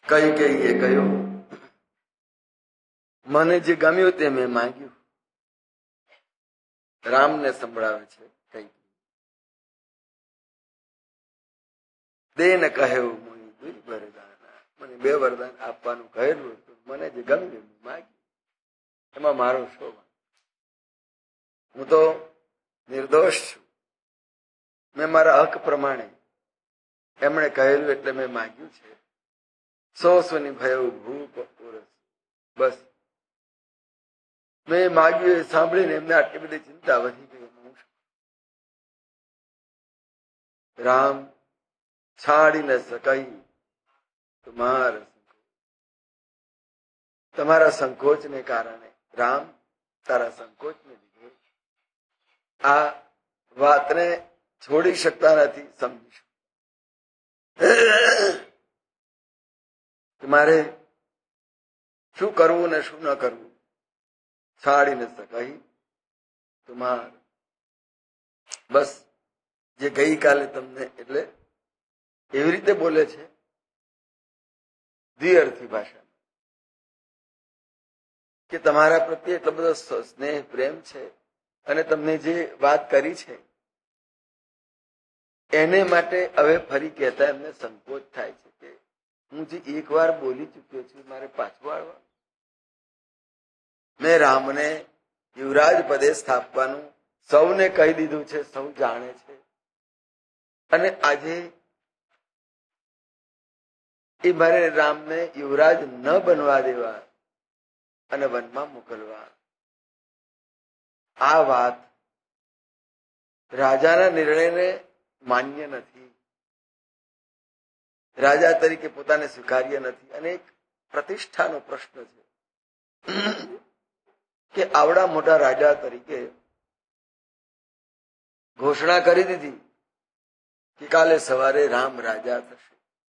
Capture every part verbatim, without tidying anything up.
કઈ કઈ એ કહ્યું, મને જે ગમ્યું તે મેં માંગ્યું. રામને સંભળાવે છે કઈ. દેન કહ્યું મુનિ દુઈ વરદાન, મને બે વરદાન આપવાનું કહેલું હતું, મને જે ગમ્યું મેં માંગ્યું. એમાં મારો શો? હું તો નિર્દોષ છું. મેં મારા હક પ્રમાણે એમણે કહેલું એટલે મેં માંગ્યું છે. સો સુની ભયું ભૂપ પુરસ. બસ મેં માગ્યું એ સાંભળીને એમને આટલી બધી ચિંતા વધી ગઈ. રામ છાડી ન શકાય તમારા તમારા સંકોચને કારણે, રામ તારા સંકોચને લીધે આ વાતને છોડી શકતા નથી. સમજીશું મારે શું કરવું ને શું ન કરવું. છાડી ન શકાય તમાર. બસ જે ગઈકાલે તમને, એટલે એવી રીતે બોલે છે દ્વિઅર્થી ભાષા કે તમારા પ્રત્યે એટલો બધો સ્નેહ પ્રેમ છે અને તમને જે વાત કરી છે એને માટે હવે ફરી કહેતા એમને સંકોચ થાય છે કે હું જે એક વાર બોલી ચુક્યો છું મારે પાછું આવવા. મેં રામને યુવરાજ પદે સ્થાપવાનું સૌને કહી દીધું છે, સૌ જાણે છે. અને આજે એ મારે રામને યુવરાજ ન બનવા દેવા અને વનમાં મોકલવા. આ વાત રાજાના નિર્ણયને માન્ય નથી. રાજા તરીકે પોતાને સ્વીકાર્ય નથી. અને એક પ્રતિષ્ઠાનો પ્રશ્ન છે કે આવડા મોટા રાજા તરીકે ઘોષણા કરી દીધી કે કાલે સવારે રામ રાજા થશે.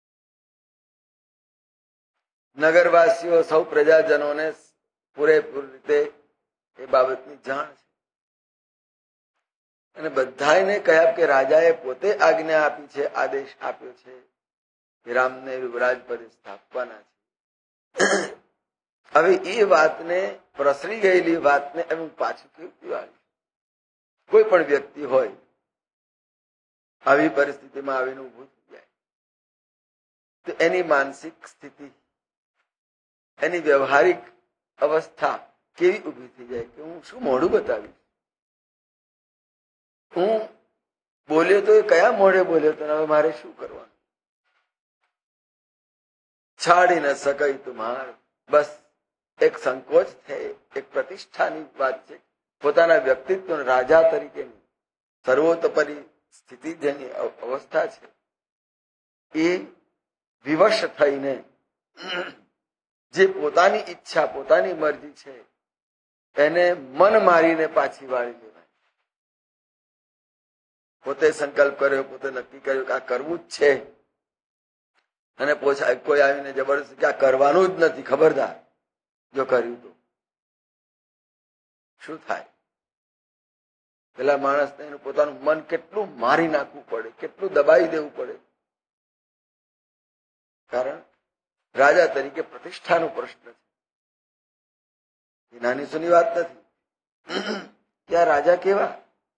નગરવાસીઓ સૌ પ્રજાજનોને પૂરેપૂરી રીતે એ બાબતની જાણ છે. અને બધાને કહ્યા કે રાજાએ પોતે આજ્ઞા આપી છે, આદેશ આપ્યો છે કે રામને યુવરાજ પદે સ્થાપવાના છે. હવે એ વાતને, પ્રસરી ગયેલી વાતને એમ પાછું કેવું દિવાળી. કોઈ પણ વ્યક્તિ હોય આવી પરિસ્થિતિમાં આવીને ઉભું થઈ જાય તો એની માનસિક સ્થિતિ, એની વ્યવહારિક અવસ્થા કેવી ઉભી થઈ જાય કે હું શું મોઢું બતાવીશ. હું બોલ્યો તો એ કયા મોઢે બોલ્યો તો હવે મારે શું કરવાનું. છાડી ન શકાય તુમાર. બસ એક સંકોચ છે, એક પ્રતિષ્ઠાની વાત છે. પોતાના વ્યક્તિત્વ રાજા તરીકેની સર્વોતોપરી સ્થિતિ જેની અવસ્થા છે એ વિવશ થઈને જે પોતાની ઈચ્છા, પોતાની મરજી છે એને મન મારીને પાછી વાળી દેવાય. પોતે સંકલ્પ કર્યો, પોતે નક્કી કર્યું કે આ કરવું જ છે અને પોછા કોઈ આવીને જબરદસ્તી કે આ કરવાનું જ નથી, ખબરદાર, જો કર્યું તો શું થાય. પેલા માણસને એનું પોતાનું મન કેટલું મારી નાખવું પડે, કેટલું દબાઈ દેવું પડે. કારણ રાજા તરીકે પ્રતિષ્ઠાનો પ્રશ્ન છે. એ નાની સુની વાત નથી. કે આ રાજા કેવા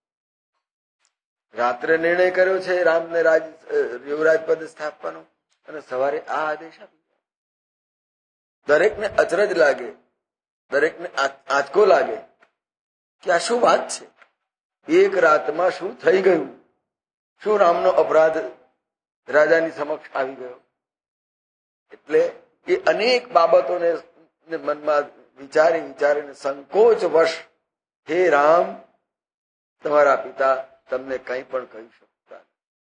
રાત્રે નિર્ણય કર્યો છે રામને રાજ યુવરાજ પદ સ્થાપવાનો અને સવારે આ આદેશ આપી. દરેકને અચરજ લાગે, દરેકને આંચકો લાગે કે આ શું વાત છે. એક રાતમાં શું થઈ ગયું? શું રામનો અપરાધ રાજાની સમક્ષ આવી ગયો? એટલે એ અનેક બાબતોને મનમાં વિચારી વિચારીને સંકોચ વશ હે રામ, તમારા પિતા તમને કંઈ પણ કહી શકતા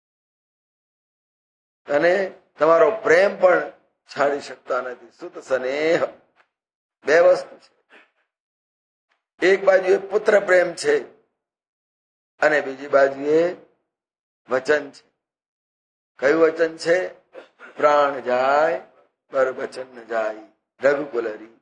અને તમારો પ્રેમ પણ છાડી શકતા નથી. સુત સ્નેહ બે વસ્તુ છે. એક બાજુ પુત્ર પ્રેમ છે અને બીજી બાજુએ વચન છે. કયું વચન છે? પ્રાણ જાય પર વચન ન જાય. રઘુકુલ હરી,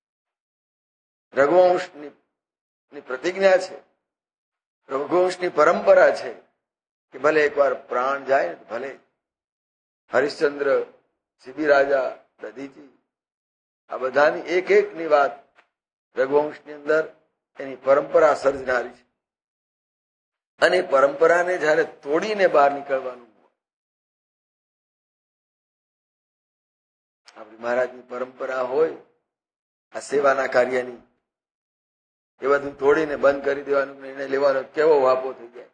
રઘુવંશની પ્રતિજ્ઞા છે, રઘુવંશની પરંપરા છે કે ભલે એકવાર પ્રાણ જાય ને ભલે. હરિશ્ચંદ્ર, શિબી રાજા, દધીચી, આ બધાની એક એક ની વાત રઘુવંશની અંદર એની પરંપરા સર્જનારી છે. અને પરંપરાને જયારે તોડીને બહાર નીકળવાનું હોય, આપણી મહારાજની પરંપરા હોય આ સેવાના કાર્યની, એ બધું તોડીને બંધ કરી દેવાનું, નિર્ણય લેવાનો કેવો વાપો થઈ જાય.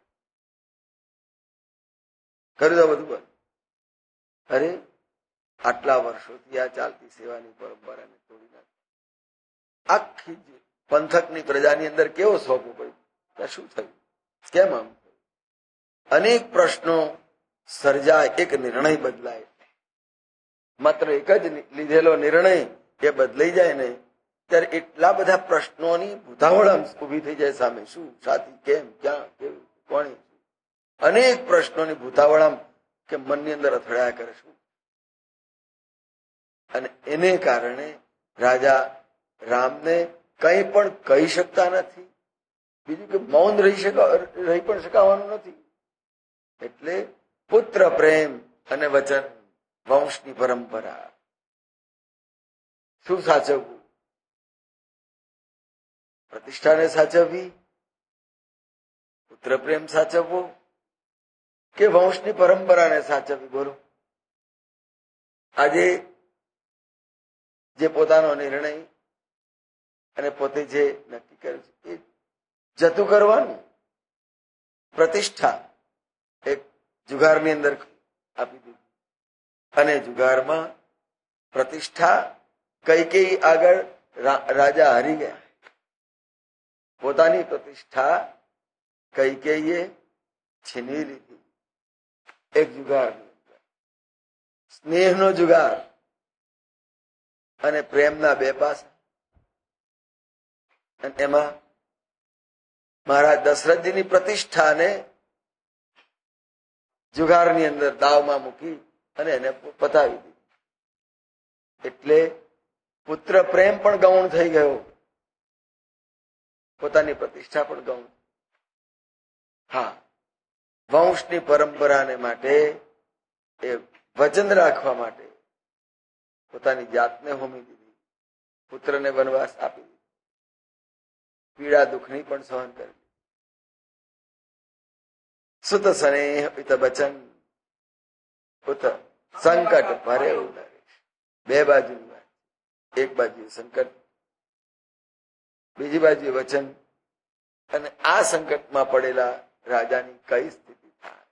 કરી દો બધું બંધ. અરે આટલા વર્ષોથી આ ચાલતી સેવાની પરંપરાને તોડી નાખી. આખી પંથકની પ્રજાની અંદર કેવો સ્વપ પડ્યો, શું થયું, કેમ આમ થયું? અનેક પ્રશ્નો સર્જાય, એક નિર્ણય બદલાય. માત્ર એક જ લીધેલો નિર્ણય એ બદલાઈ જાય ને ત્યારે એટલા બધા પ્રશ્નોની ભૂતાવળ ઉભી થઈ જાય સામે. શું, સાથી, કેમ, ક્યાં, કેવું, કોણે, અનેક પ્રશ્નોની ભૂતાવળ કે મનની અંદર અથડાયા કરે. શું? અને એને કારણે રાજા રામને કંઈ પણ કહી શકતા નથી. બીજું કે મૌન રહી શકા રહી પણ શકાવાનું નથી. એટલે પુત્ર પ્રેમ અને વચન, વંશની પરંપરા શું સાચવવું? પ્રતિષ્ઠાને સાચવવી, પુત્ર પ્રેમ સાચવવો કે વંશની પરંપરાને સાચવવી? બોલો. આજે જે પોતાનો નિર્ણય અને પોતે જે નક્કી કર્યું છે એ જતું કરવાનું. પ્રતિષ્ઠા એક જુગારની અંદર આપી દીધી અને જુગારમાં પ્રતિષ્ઠા કઈ કઈ આગળ રાજા હારી ગયા. પોતાની પ્રતિષ્ઠા કઈ કઈએ છીનવી લીધી. એક જુગાર, સ્નેહનો જુગાર અને પ્રેમના બે પાસા. અને એમાં મહારાજ દશરથજીની પ્રતિષ્ઠાને જુગારની અંદર દાવમાં મૂકી અને એને પતાવી દીધી. એટલે પુત્ર પ્રેમ પણ ગૌણ થઈ ગયો, પોતાની પ્રતિષ્ઠા પણ ગૌણ. હા, વંશની પરંપરાને માટે એ વચન રાખવા માટે પોતાની જાતને હોમી દીધી, પુત્રને વનવાસ આપી દીધી, પીડા દુઃખની પણ સહન કરી. સુત સ્નેહ પિત બચન પુત સંકટ ભરે ઉદરે. બે બાજુની વાત. એક બાજુ સંકટ, બીજી બાજુ વચન. અને આ સંકટમાં પડેલા રાજાની કઈ સ્થિતિ થાય?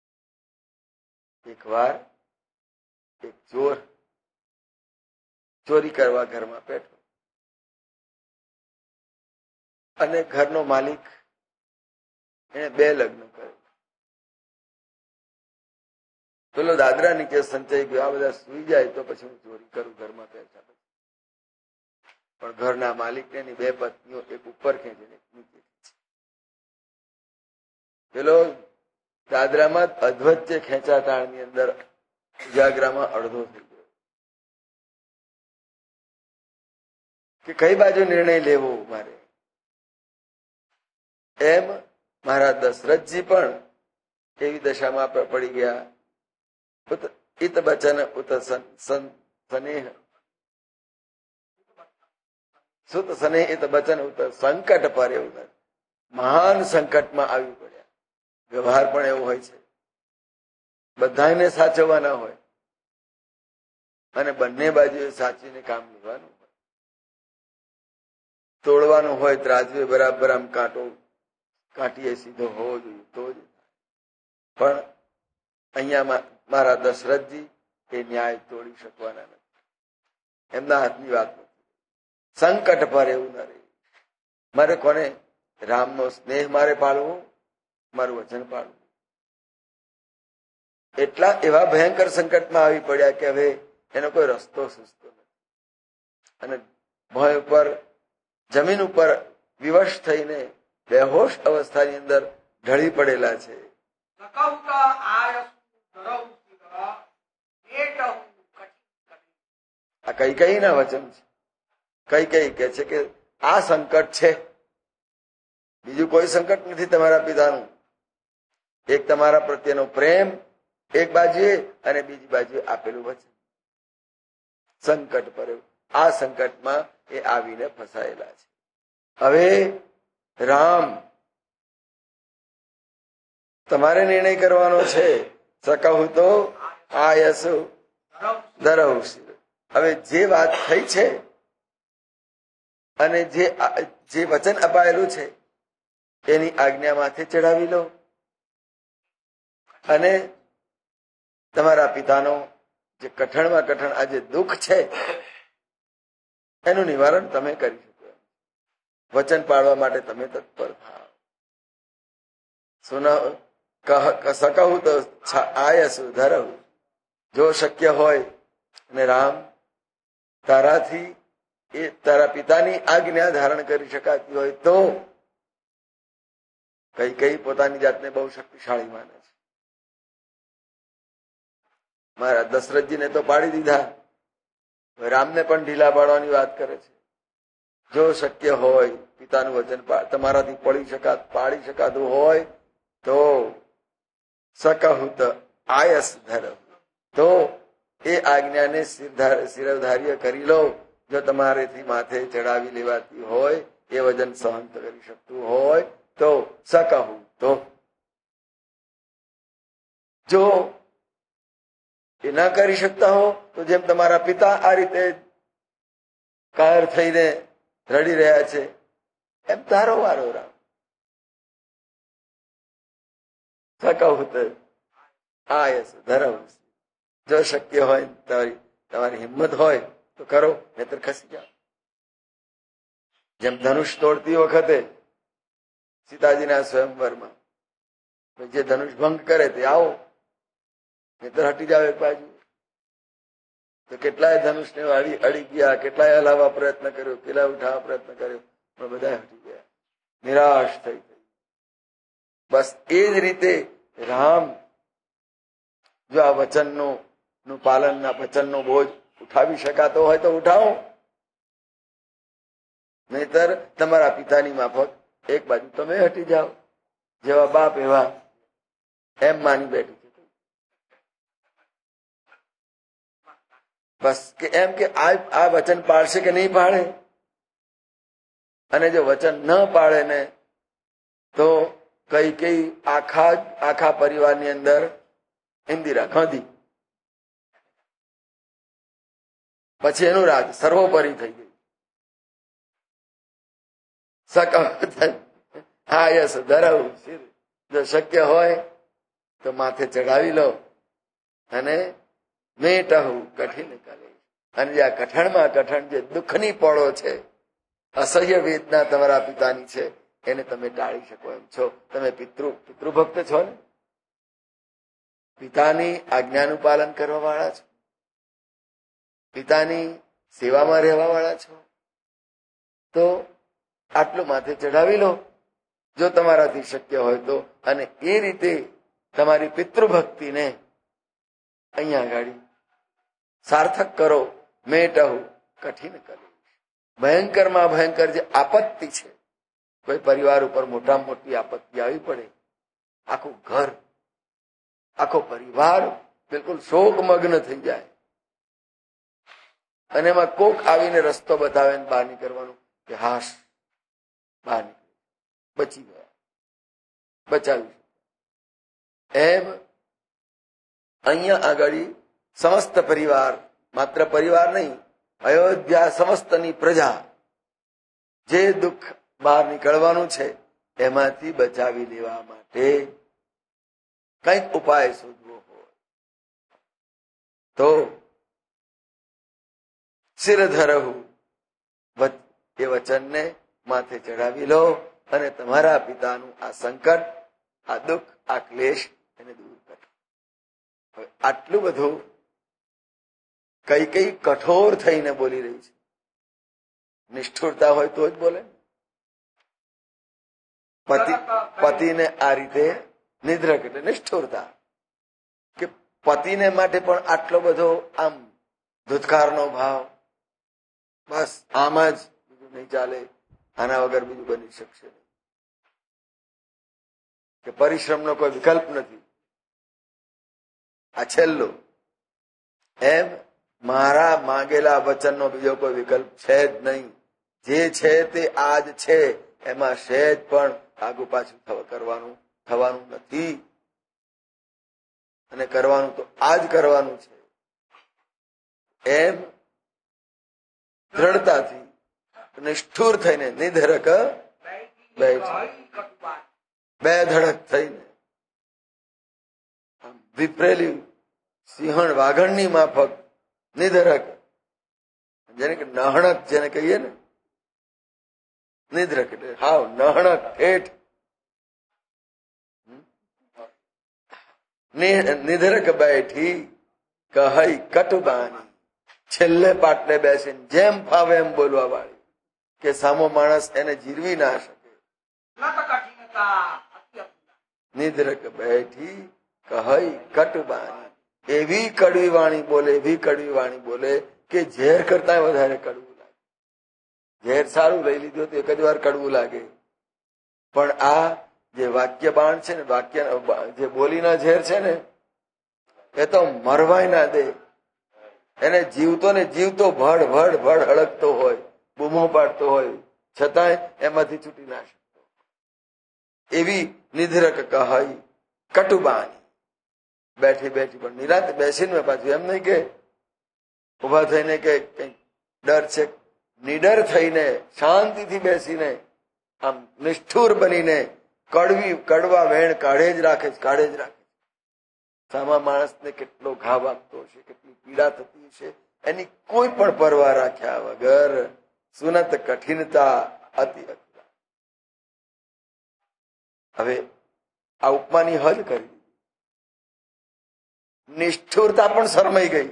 એક વાર એક ચોર ચોરી કરવા ઘરમાં બેઠો અને ઘરનો માલિક એને બે લગ્ન કર્યો. પેલો દાદરા નીચે સંચય ગયો, આ બધા સુઈ જાય તો પછી હું ચોરી કરું ઘરમાં બેઠા. પણ ઘરના માલિકને એની બે પત્નીઓ એક ઉપર ખેંચીને નીચે ખેંચી. પેલો દાદરામાં અધવચ્ચે ખેંચાતાણની અંદર ઉજાગરામાં અડધો થઈ ગયો કે કઈ બાજુ નિર્ણય લેવો મારે. એમ મહારાજ દશરથજી પણ એવી દશામાં પડી ગયા. ઈત બચન ઉત સ્નેહ, સુત સ્નેહ ઈત બચન ઉત સંકટ પર એવું મહાન સંકટમાં આવી પડ્યા. વ્યવહાર પણ એવો હોય છે, બધાને સાચવવાના હોય અને બંને બાજુએ સાચવીને કામ લેવાનું હોય. તોડવાનું હોય ત્રાજવે બરાબર આમ કાંટો કાંટીએ સીધો હોવો જોઈએ તો જ. પણ અહીંયા મારા દશરથજી એ ન્યાય તોડી શકવાના નથી, એમના હાથની વાત નથી. સંકટ પર એવું ન રહે. મારે કોને? રામનો સ્નેહ મારે પાળવો, મારું વચન પાળવું. એટલા એવા ભયંકર સંકટમાં આવી પડ્યા કે હવે એનો કોઈ રસ્તો સૂઝતો નથી અને ભય ઉપર જમીન ઉપર વિવશ થઈને બેહોશ અવસ્થાની અંદર ઢળી પડેલા છે. આ કઈ કઈ ના વચન છે. કઈ કઈ કે છે કે આ સંકટ છે, બીજું કોઈ સંકટ નથી તમારા પિતાનું. એક તમારા પ્રત્યેનો પ્રેમ એક બાજુએ અને બીજી બાજુએ આપેલું વચન. સંકટ પડ્યું. આ સંકટમાં એ આવીને ફસાયેલા છે. હવે રામ તમારે નિર્ણય કરવાનો છે. સકહુ તો આયસુ ધરહુ. હવે જે વાત થઈ છે અને જે જે વચન અપાયેલું છે એની આજ્ઞા માથે ચડાવી લો અને તમારા પિતાનો જે કઠણમાં કઠણ આ જે દુઃખ છે એનું નિવારણ તમે કરી શકો. વચન પાળવા માટે તમે તત્પર થાઓ. સુન સકહુ તો આયસુ ધરહુ. જો શક્ય હોય અને રામ તારાથી એ તારા પિતાની આજ્ઞા ધારણ કરી શકાતી હોય તો. કઈ કઈ પોતાની જાતને બહુ શક્તિશાળી માને છે. મારા દશરથજીને તો પાડી દીધા, રામને પણ ઢીલા પાડવાની વાત કરે છે. જો શક્ય હોય પિતાનું વચન તમારાથી પડી શકાત પાડી શકાતું હોય તો સકહુત આયસ ધરહુ. તો એ આજ્ઞાને શિરધાર્ય કરી લો. જો તમારેથી માથે ચડાવી લેવાતી હોય, એ વજન સહન કરી શકતું હોય તો સકહુ. તો જો એ ના કરી શકતા હો તો જેમ તમારા પિતા આ રીતે કાયર થઈને રડી રહ્યા છે એમ તારો વારો રામ. સકહુ તો આયસ ધરહુ. જો શક્ય હોય તમારી તમારી હિંમત હોય તો કરો, નહીતર ખસી જાઓ. જેમ ધનુષ તોડતી વખતે સીતાજીના સ્વયંવરમાં જે ધનુષ ભંગ કરે તે આવો, નહીતર હટી જાવ એક બાજુ. તો કેટલાય ધનુષને અડી અડી ગયા, કેટલાય હલાવવા પ્રયત્ન કર્યો, કેટલાય ઉઠાવવા પ્રયત્ન કર્યો, પણ બધા હટી ગયા, નિરાશ થઈ ગઈ. બસ એ જ રીતે રામ જો આ વચનનું નું પાલનના વચનનો બોજ ઉઠાવી શકાતો હોય તો ઉઠાવો, નહીતર તમારા પિતાની માફક એક બાજુ તમે હટી જાઓ. જેવા બાપ એવા એમ માની બેઠી છે. બસ કે એમ કે આ વચન પાળશે કે નહીં પાળે, અને જો વચન ન પાળે ને તો કઈ કઈ આખા આખા પરિવારની અંદર ઇન્દિરા ગાંધી, પછી એનું રાજ સર્વોપરી થઈ ગયું. સકહુ આયસ ધરહુ. જો શક્ય હોય તો માથે ચડાવી લો અને મેટહુ કઠિન કરે. અને જે આ કઠણમાં કઠણ જે દુઃખની પળો છે, અસહ્ય વેદના તમારા પિતાની છે, એને તમે ટાળી શકો એમ છો. તમે પિતૃ પિતૃભક્ત છો ને, પિતાની આજ્ઞાનું પાલન કરવા વાળા છો, પિતાની સેવામાં રહેવા વાળા છો, તો આટલું માથે ચડાવી લો જો તમારાથી શક્ય હોય તો. અને એ રીતે તમારી પિતૃભક્તિને અહીંયા આગળ સાર્થક કરો. મેટહુ કઠિન કરે. ભયંકરમાં ભયંકર જે આપત્તિ છે, કોઈ પરિવાર ઉપર મોટામાં મોટી આપત્તિ આવી પડે, આખું ઘર આખો પરિવાર બિલકુલ શોકમગ્ન થઈ જાય, અને એમાં કોક આવીને રસ્તો બતાવે ને બહાર નીકળવાનું કે હાશ બહાર નીકળી બચી ગયા, બચાવી. એમ અહીંયા આગળ સમસ્ત પરિવાર, માત્ર પરિવાર નહીં, અયોધ્યા સમસ્તની પ્રજા જે દુઃખ બહાર નીકળવાનું છે એમાંથી બચાવી લેવા માટે કંઈક ઉપાય શોધવો હોય તો શિરધરહુ. એ વચનને માથે ચડાવી લો અને તમારા પિતાનું આ સંકટ, આ દુઃખ, આ ક્લેશ એને દૂર કરો. હવે આટલું બધું કઈ કઈ કઠોર થઈને બોલી રહી છે. નિષ્ઠુરતા હોય તો જ બોલે. પતિ પતિને આ રીતે નિદ્રક એટલે નિષ્ઠુરતા, કે પતિને માટે પણ આટલો બધો આમ ધુતકારનો ભાવ. બસ આમ જ, બીજું નહીં ચાલે, આના વગર બીજું બની શકશે નહીં, કે પરિશ્રમનો કોઈ વિકલ્પ નથી, આ છેલ્લો. એમ મારા માંગેલા વચનનો બીજો કોઈ વિકલ્પ છે જ નહીં. જે છે તે આજ છે, એમાં સહેજ પણ આગુ પાછું કરવાનું થવાનું નથી. અને કરવાનું તો આજ કરવાનું છે એમ દ્રઢતાથી નિષ્ઠુર થઈને નિધરક બેઠી, બે ધડક થઈને વિપરેલી સિંહણ વાઘણની માફક નિધરક, જેને કે નહણક જેને કહીએ ને, નિધરક એટલે હાવ નહણક ઠેઠ નિધરક બેઠી કહી કટુબાની, છેલ્લે પાટલે બેસીને જેમ ફાવે એમ બોલવા વાળી, કે સામો માણસ એને જીરવી ના શકે. નિધરક બેઠી કહી કટુબાની, એવી કડવી વાણી બોલે, એવી કડવી વાણી બોલે કે ઝેર કરતા વધારે કડવું લાગે. ઝેર સારું લઈ લીધું તો એક જ વાર કડવું લાગે, પણ આ જે વાક્ય બાણ છે ને, વાક્ય જે બોલીના ઝેર છે ને, એ તો મરવાય ના દે. એને જીવતો ને જીવતો ભડ ભડ ભડ હળગતો હોય, બૂમો પાડતો હોય, છતાંય એમાંથી છૂટી ના શકતો. એવી નિધરક કહી કટુબાની, બેઠી બેઠી પણ નિરાંત બેસીને પાછું એમ નહીં કે ઉભા થઈને કે કઈક ડર છે, નિડર થઈને શાંતિથી બેસીને આમ નિષ્ઠુર બનીને કડવી કડવા વેણ કાઢે જ રાખે છે, કાઢે જ રાખે છે. સામા માણસને કેટલો ઘા વાગતો હશે, કેટલી પીડા થતી હશે, એની કોઈ પણ પરવા રાખ્યા વગર સુનત કઠિનતા અતિ અકરા. હવે આ ઉપમાની હદ કરી, નિષ્ઠુરતા પણ શરમાઈ ગઈ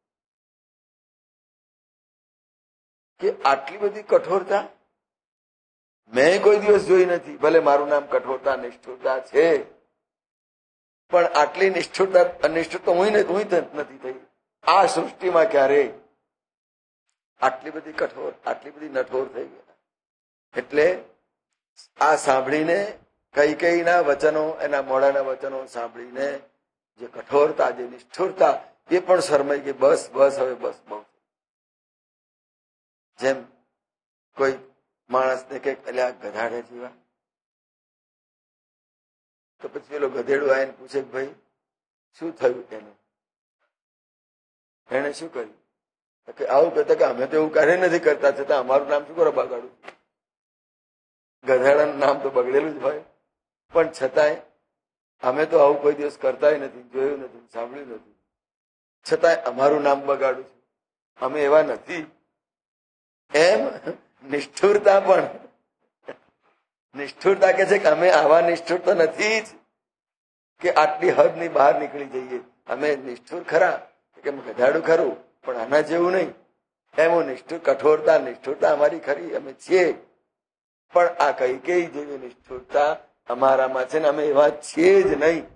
કે આટલી બધી કઠોરતા મેં કોઈ દિવસ જોઈ નથી. ભલે મારું નામ કઠોરતા નિષ્ઠુરતા છે, પણ આટલી નિષ્ઠુરતા અનિષ્ઠુરતા હું હું નથી થઈ આ સૃષ્ટિમાં ક્યારેય. આટલી બધી કઠોર, આટલી બધી નઠોર થઈ ગયા. એટલે આ સાંભળીને કઈ કઈ ના વચનો, એના મોડાના વચનો સાંભળીને જે કઠોરતા, જે નિષ્ઠુરતા, એ પણ શરમાઈ ગઈ. બસ બસ હવે બસ બહુ. જેમ કોઈ માણસને કઈક એટલે આ ગધાડે જેવા, તો પછી પેલો ગધેડું આવીને પૂછે કે ભાઈ શું થયું એને, એને શું કર્યું? કે આવું કહેતા કે અમે તો એવું કાર્ય નથી કરતા, છતાં અમારું નામ શું કરો બગાડું? ગધેડાનું નામ તો બગડેલું જ હોય, પણ છતાંય અમે તો આવું કોઈ દિવસ કરતાય નથી, જોયું નથી, સાંભળ્યું નથી, છતાંય અમારું નામ બગાડું છું, અમે એવા નથી. એમ નિષ્ઠુરતા પણ, નિષ્ઠુરતા કે છે કે અમે આવા નિષ્ઠુર તો નથી જ કે આટલી હદની બહાર નીકળી જઈએ. અમે નિષ્ઠુર ખરા, કે ગધાડું ખરું, પણ આના જેવું નહીં. એમ નિષ્ઠુર કઠોરતા, નિષ્ઠુરતા અમારી ખરી, અમે છીએ, પણ આ કઈ કઈ જેવી નિષ્ઠુરતા અમારામાં છે ને, અમે એવા છીએ જ નહીં.